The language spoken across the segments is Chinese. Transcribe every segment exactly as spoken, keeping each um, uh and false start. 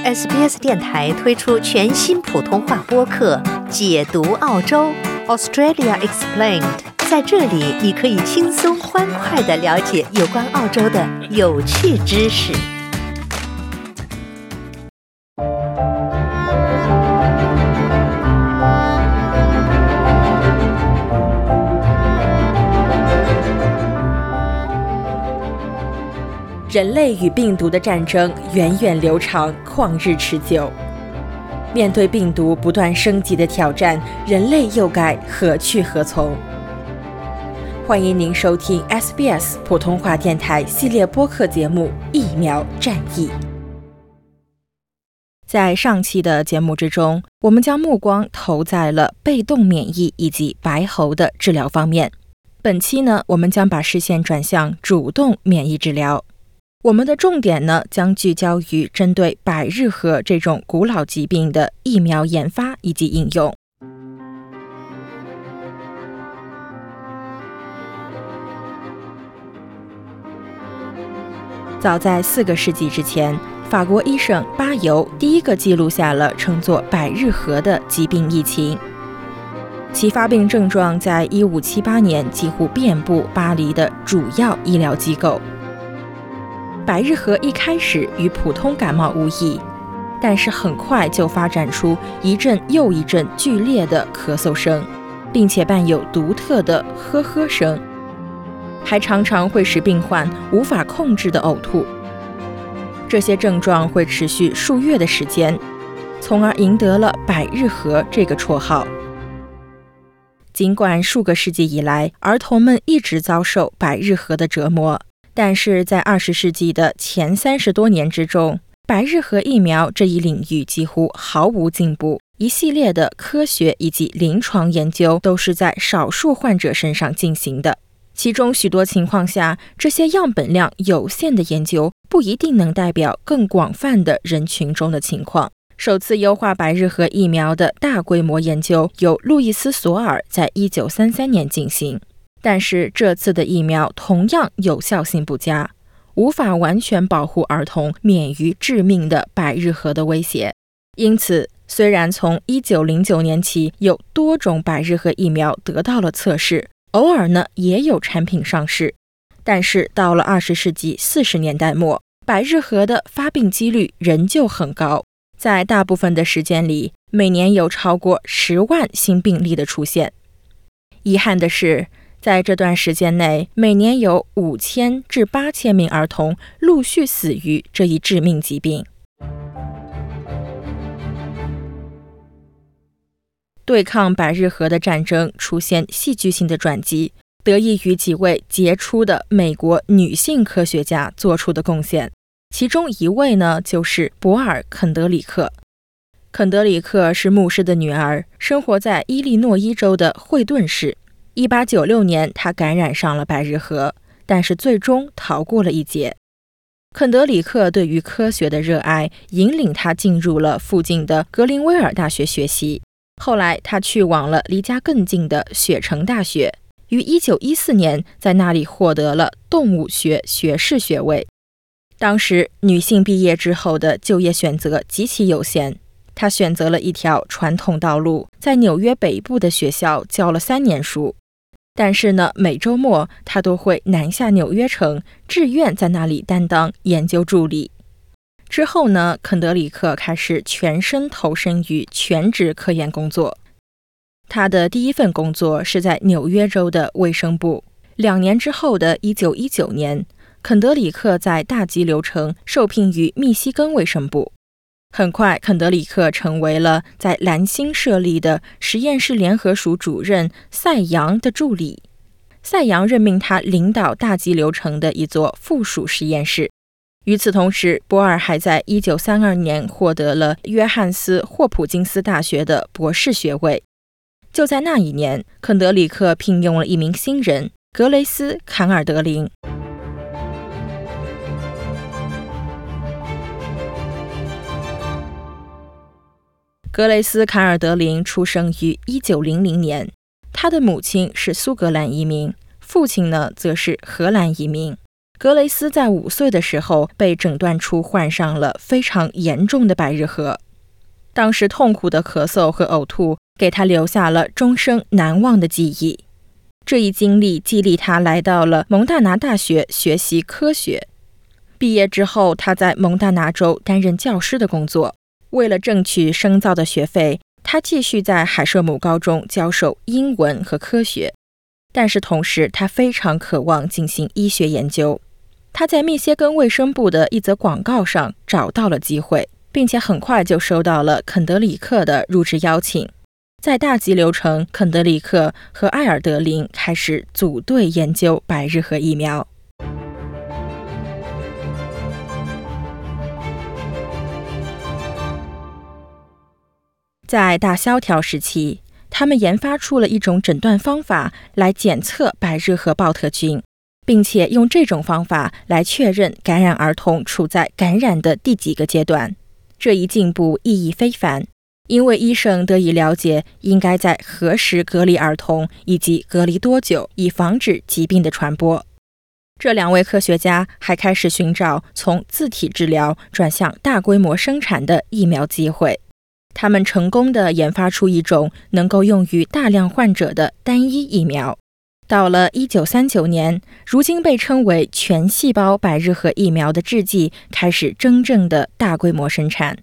S B S 电台推出全新普通话播客《解读澳洲 Australia Explained》，在这里你可以轻松欢快地了解有关澳洲的有趣知识。 人类与病毒的战争源远流长，旷日持久。面对病毒不断升级的挑战，人类又该何去何从？欢迎您收听 S B S 普通话电台系列播客节目《疫苗战役》。在上期的节目之中，我们将目光投在了被动免疫以及白喉的治疗方面。本期呢，我们将把视线转向主动免疫治疗。我们的重点呢，将聚焦于针对百日咳这种古老疾病的疫苗研发以及应用。早在四个世纪之前，法国医生巴尤第一个记录下了称作百日咳的疾病疫情。其发病症状在一五七八年几乎遍布巴黎的主要医疗机构。百日咳一开始与普通感冒无异，但是很快就发展出一阵又一阵剧烈的咳嗽声，并且伴有独特的呵呵声，还常常会使病患无法控制的呕吐。这些症状会持续数月的时间，从而赢得了百日咳这个绰号。尽管数个世纪以来，儿童们一直遭受百日咳的折磨，但是在二十世纪的前三十多年之中，百日咳疫苗这一领域几乎毫无进步。一系列的科学以及临床研究都是在少数患者身上进行的，其中许多情况下，这些样本量有限的研究不一定能代表更广泛的人群中的情况。首次优化百日咳疫苗的大规模研究由路易斯·索尔在一九三三年进行。但是这次的疫苗同样有效性不佳，无法完全保护儿童免于致命的百日咳的威胁。因此，虽然从一九零九年起有多种百日咳疫苗得到了测试，偶尔呢也有产品上市，但是到了二十世纪四十年代末，百日咳的发病几率仍旧很高，在大部分的时间里，每年有超过十万新病例的出现。遗憾的是，在这段时间内，每年有五千至八千名儿童陆续死于这一致命疾病。对抗百日咳的战争出现戏剧性的转机，得益于几位杰出的美国女性科学家做出的贡献。其中一位呢，就是博尔·肯德里克。肯德里克是牧师的女儿，生活在伊利诺伊州的惠顿市。一八九六年，他感染上了百日咳，但是最终逃过了一劫。肯德里克对于科学的热爱引领他进入了附近的格林威尔大学学习，后来他去往了离家更近的雪城大学，于一九一四年在那里获得了动物学学士学位。当时女性毕业之后的就业选择极其有限，她选择了一条传统道路，在纽约北部的学校教了三年书。但是呢，每周末他都会南下纽约城，志愿在那里担当研究助理。之后呢，肯德里克开始全身投身于全职科研工作。他的第一份工作是在纽约州的卫生部。两年之后的一九一九年，肯德里克在大急流城受聘于密西根卫生部。很快，肯德里克成为了在蓝星设立的实验室联合署主任赛扬的助理。赛扬任命他领导大急流城的一座附属实验室。与此同时，博尔还在一九三二年获得了约翰斯霍普金斯大学的博士学位。就在那一年，肯德里克聘用了一名新人，格雷斯·坎尔德林。格雷斯·坎尔德林出生于一九零零年，他的母亲是苏格兰移民，父亲呢则是荷兰移民。 格雷斯在五岁的时候被诊断出患上了非常严重的百日咳，当时痛苦的咳嗽和呕吐给他留下了终生难忘的记忆。这一经历激励他来到了蒙大拿大学学习科学。毕业之后，他在蒙大拿州担任教师的工作。为了挣取深造的学费，他继续在海舍姆高中教授英文和科学。但是同时，他非常渴望进行医学研究。他在密歇根卫生部的一则广告上找到了机会，并且很快就收到了肯德里克的入职邀请。在大急流城，肯德里克和埃尔德林开始组队研究百日咳疫苗。在大萧条时期，他们研发出了一种诊断方法来检测百日咳抱特菌，并且用这种方法来确认感染儿童处在感染的第几个阶段。这一进步意义非凡，因为医生得以了解应该在何时隔离儿童，以及隔离多久，以防止疾病的传播。这两位科学家还开始寻找从自体治疗转向大规模生产的疫苗机会。他们成功地研发出一种能够用于大量患者的单一疫苗。到了一九三九年，如今被称为全细胞百日咳疫苗的制剂开始真正的大规模生产。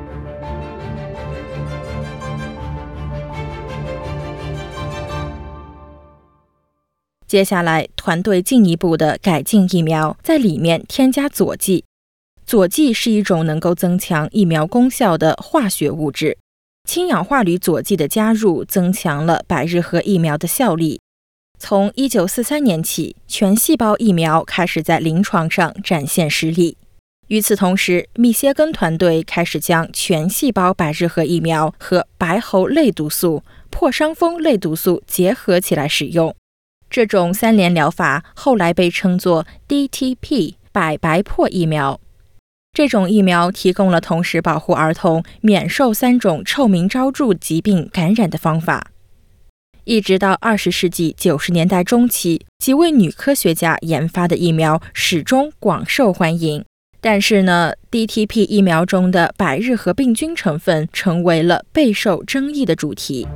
接下来，团队进一步的改进疫苗，在里面添加佐剂。佐剂是一种能够增强疫苗功效的化学物质，氢氧化铝佐剂的加入增强了百日咳疫苗的效力。从一九四三年起，全细胞疫苗开始在临床上展现实力。与此同时，密歇根团队开始将全细胞百日咳疫苗和白喉类毒素、破伤风类毒素结合起来使用。这种三联疗法后来被称作 D T P 百白破疫苗。这种疫苗提供了同时保护儿童免受三种臭名昭著疾病感染的方法。一直到二十世纪九十年代中期，几位女科学家研发的疫苗始终广受欢迎。但是呢 ，D T P 疫苗中的百日咳病菌成分成为了备受争议的主题。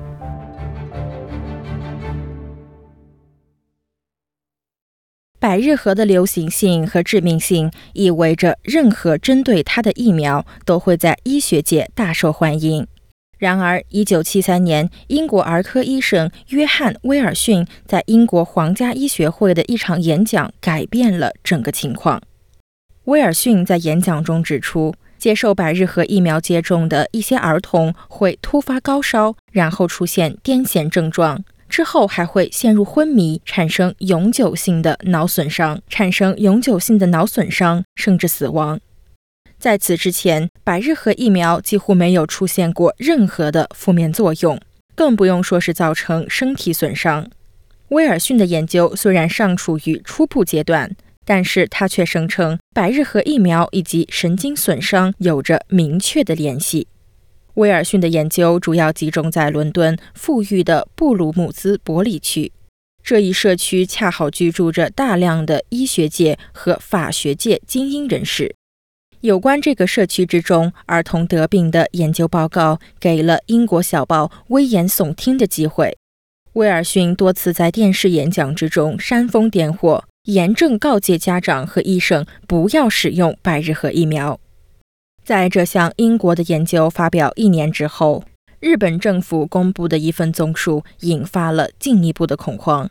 百日咳的流行性和致命性意味着任何针对它的疫苗都会在医学界大受欢迎。然而一九七三年，英国儿科医生约翰·威尔逊在英国皇家医学会的一场演讲改变了整个情况。威尔逊在演讲中指出，接受百日咳疫苗接种的一些儿童会突发高烧，然后出现癫痫症状，之后还会陷入昏迷，产生永久性的脑损伤，产生永久性的脑损伤，甚至死亡。在此之前，百日咳疫苗几乎没有出现过任何的负面作用，更不用说是造成身体损伤。威尔逊的研究虽然尚处于初步阶段，但是他却声称百日咳疫苗以及神经损伤有着明确的联系。威尔逊的研究主要集中在伦敦富裕的布鲁姆兹伯里区，这一社区恰好居住着大量的医学界和法学界精英人士。有关这个社区之中儿童得病的研究报告给了英国小报危言耸听的机会。威尔逊多次在电视演讲之中煽风点火，严正告诫家长和医生不要使用百日咳疫苗。在这项英国的研究发表一年之后，日本政府公布的一份综述引发了进一步的恐慌。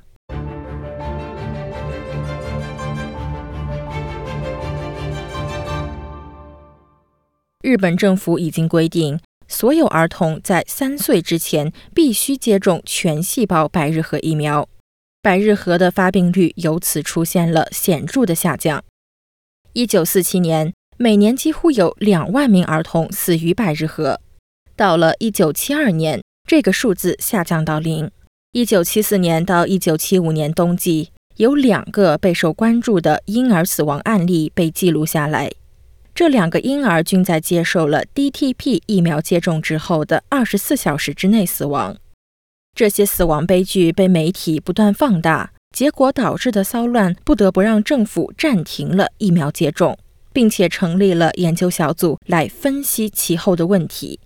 日本政府已经规定，所有儿童在三岁之前必须接种全细胞百日咳疫苗，百日咳的发病率由此出现了显著的下降。一九四七年，每年几乎有两万名儿童死于百日咳。到了一九七二年，这个数字下降到零。一九七四年到一九七五年冬季，有两个备受关注的婴儿死亡案例被记录下来。这两个婴儿均在接受了 D T P 疫苗接种之后的二十四小时之内死亡。这些死亡悲剧被媒体不断放大， 结果导致的骚乱不得不让政府暂停了疫苗接种，并且成立了研究小组来分析其后的问题。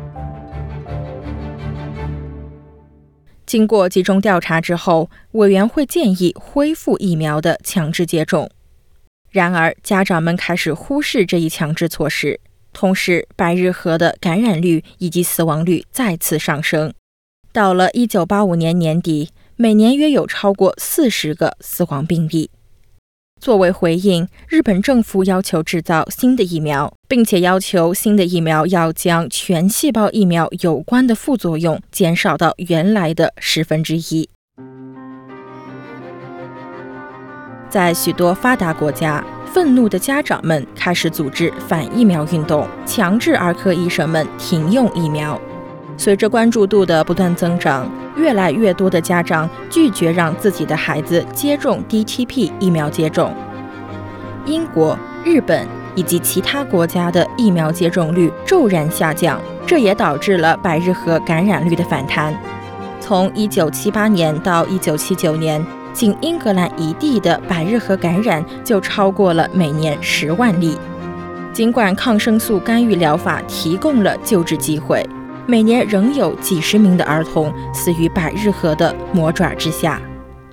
经过集中调查之后，委员会建议恢复疫苗的强制接种。然而，家长们开始忽视这一强制措施，同时百日咳的感染率以及死亡率再次上升。到了一九八五年年底，每年约有超过四十个死亡病例。作为回应，日本政府要求制造新的疫苗，并且要求新的疫苗要将全细胞疫苗有关的副作用减少到原来的十分之一。在许多发达国家，愤怒的家长们开始组织反疫苗运动，强制儿科医生们停用疫苗。随着关注度的不断增长，越来越多的家长拒绝让自己的孩子接种 D T P 疫苗接种。英国、日本以及其他国家的疫苗接种率骤然下降，这也导致了百日咳感染率的反弹。从一九七八年到一九七九年，仅英格兰一地的百日咳感染就超过了每年十万例。尽管抗生素干预疗法提供了救治机会，每年仍有几十名的儿童死于百日咳的魔爪之下。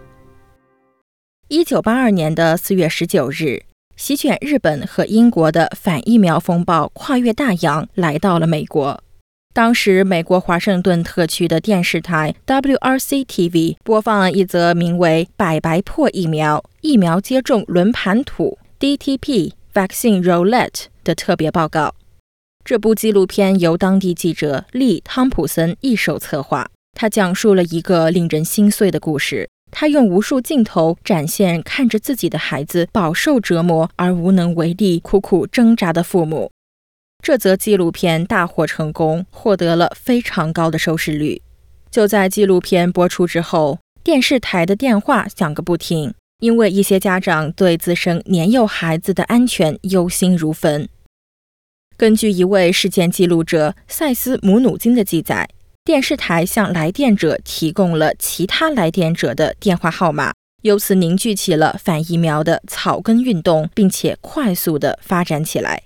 一九八二年的四月十九日，席卷日本和英国的反疫苗风暴跨越大洋来到了美国。当时美国华盛顿特区的电视台 W R C T V 播放了一则名为百白破疫苗疫苗接种轮盘图 D T P Vaccine Roulette 的特别报告。这部纪录片由当地记者利·汤普森一手策划，他讲述了一个令人心碎的故事。他用无数镜头展现看着自己的孩子饱受折磨而无能为力、苦苦挣扎的父母。这则纪录片大获成功，获得了非常高的收视率。就在纪录片播出之后，电视台的电话响个不停，因为一些家长对自身年幼孩子的安全忧心如焚。根据一位事件记录者塞斯·姆努金的记载，电视台向来电者提供了其他来电者的电话号码，由此凝聚起了反疫苗的草根运动，并且快速地发展起来。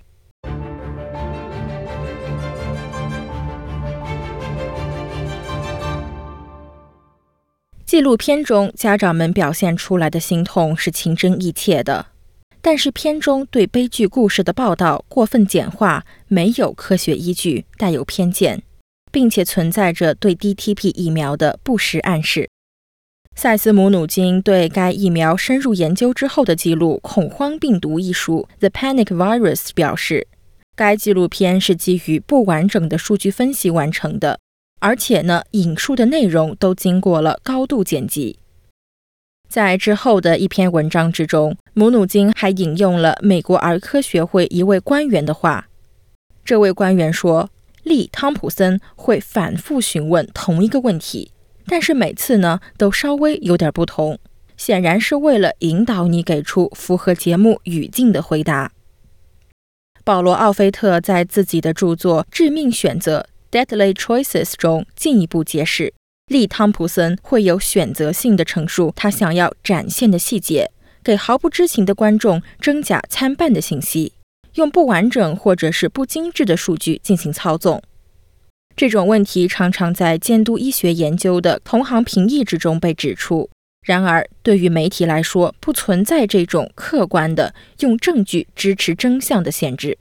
纪录片中家长们表现出来的心痛是情真意切的，但是片中对悲剧故事的报道过分简化，没有科学依据，带有偏见，并且存在着对 D T P 疫苗的不实暗示。塞斯·姆努金对该疫苗深入研究之后的记录《恐慌病毒》一书 The Panic Virus 表示，该纪录片是基于不完整的数据分析完成的，而且呢，引述的内容都经过了高度剪辑。在之后的一篇文章之中，姆努金还引用了美国儿科学会一位官员的话。这位官员说，利·汤普森会反复询问同一个问题，但是每次呢都稍微有点不同，显然是为了引导你给出符合节目语境的回答。保罗·奥菲特在自己的著作《致命选择》Deadly Choices 中进一步解释，利·汤普森会有选择性地陈述他想要展现的细节，给毫不知情的观众真假参半的信息，用不完整或者是不精致的数据进行操纵。这种问题常常在监督医学研究的同行评议之中被指出，然而对于媒体来说，不存在这种客观的用证据支持真相的限制。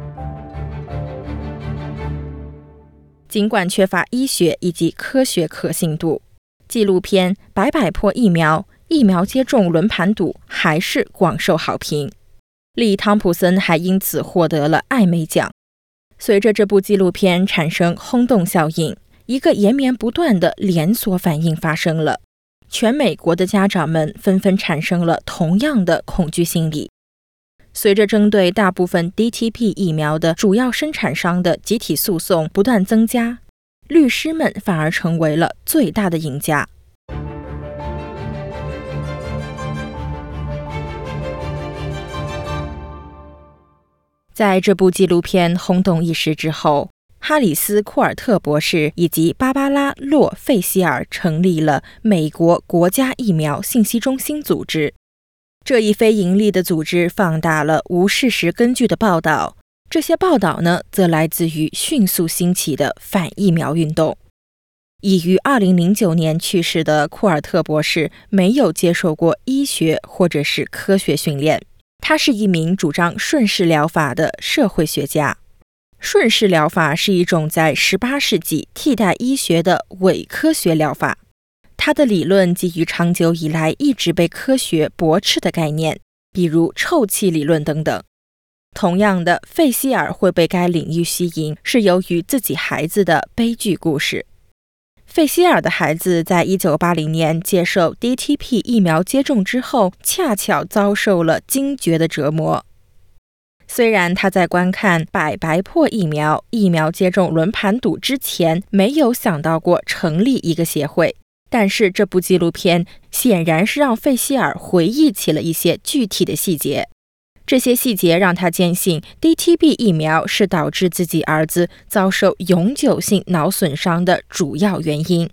尽管缺乏医学以及科学可信度，纪录片《百百破疫苗疫苗接种轮盘赌》还是广受好评。利·汤普森还因此获得了艾美奖。随着这部纪录片产生轰动效应，一个延绵不断的连锁反应发生了，全美国的家长们纷纷产生了同样的恐惧心理。随着针对大部分 D T P 疫苗的主要生产商的集体诉讼不断增加，律师们反而成为了最大的赢家。在这部纪录片轰动一时之后， 哈里斯·库尔特博士以及芭芭拉·洛费希尔成立了美国国家疫苗信息中心组织。这一非营利的组织放大了无事实根据的报道，这些报道呢，则来自于迅速兴起的反疫苗运动。已于二零零九年去世的库尔特博士没有接受过医学或者是科学训练，他是一名主张顺势疗法的社会学家。顺势疗法是一种在十八世纪替代医学的伪科学疗法，它的理论基于长久以来一直被科学驳斥的概念，比如臭气理论等等。同样的，费希尔会被该领域吸引，是由于自己孩子的悲剧故事。费希尔的孩子在一九八零年接受 D T P 疫苗接种之后，恰巧遭受了惊厥的折磨。虽然他在观看百白破疫苗疫苗接种轮盘赌之前没有想到过成立一个协会，但是这部纪录片显然是让费希尔回忆起了一些具体的细节。这些细节让他坚信 D T P 疫苗是导致自己儿子遭受永久性脑损伤的主要原因。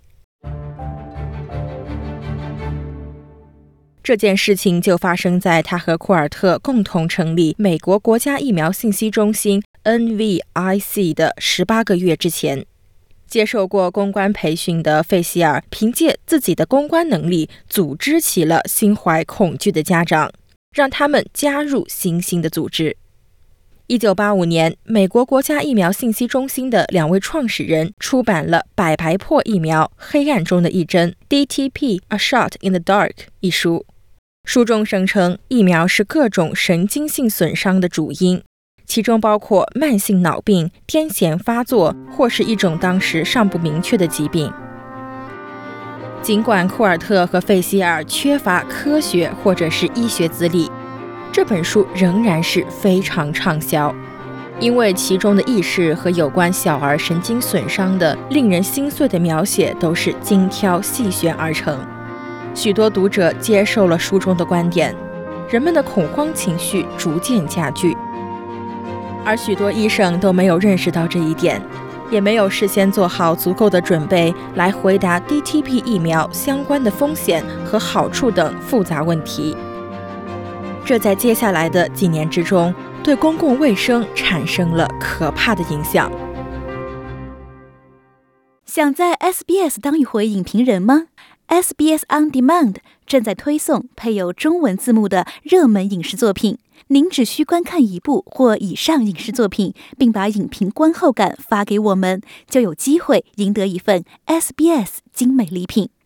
这件事情就发生在他和库尔特共同成立美国国家疫苗信息中心 N V I C 的十八个月之前。接受过公关培训的费希尔凭借自己的公关能力组织起了心怀恐惧的家长，让他们加入新兴的组织。一九八五年，美国国家疫苗信息中心的两位创始人出版了《百白破疫苗：黑暗中的一针 D T P A Shot in the Dark》 一书。书中声称，疫苗是各种神经性损伤的主因，其中包括慢性脑病、癫痫发作或是一种当时尚不明确的疾病。尽管库尔特和费希尔缺乏科学或者是医学资历，这本书仍然是非常畅销，因为其中的意识和有关小儿神经损伤的令人心碎的描写都是精挑细选而成。许多读者接受了书中的观点，人们的恐慌情绪逐渐加剧，而许多医生都没有认识到这一点，也没有事先做好足够的准备来回答 D T P 疫苗相关的风险和好处等复杂问题。这在接下来的几年之中，对公共卫生产生了可怕的影响。 想在 S B S 当一回影评人吗？ S B S On Demand 正在推送配有中文字幕的热门影视作品，您只需观看一部或以上影视作品，并把影评观后感发给我们，就有机会赢得一份 S B S 精美礼品。